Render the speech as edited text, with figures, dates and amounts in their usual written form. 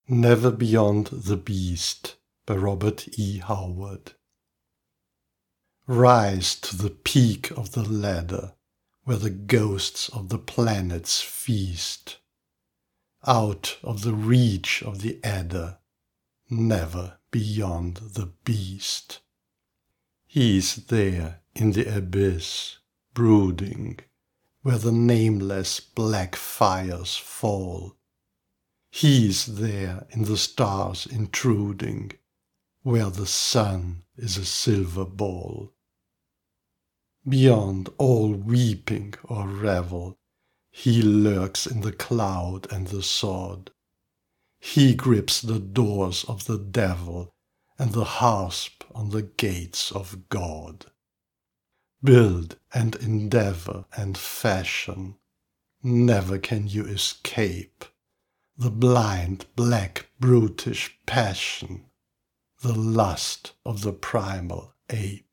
Never Beyond the Beast by Robert E. Howard. Rise to the peak of the ladder, where the ghosts of the planets feast. Out of the reach of the adder, never beyond the beast. He's there in the abyss, brooding, where the nameless black fires fall. He's there in the stars intruding, where the sun is a silver ball. Beyond all weeping or revel, he lurks in the cloud and the sod. He grips the doors of the devil and the hasp on the gates of God. Build and endeavor and fashion, never can you escape the blind, black, brutish passion, the lust of the primal ape.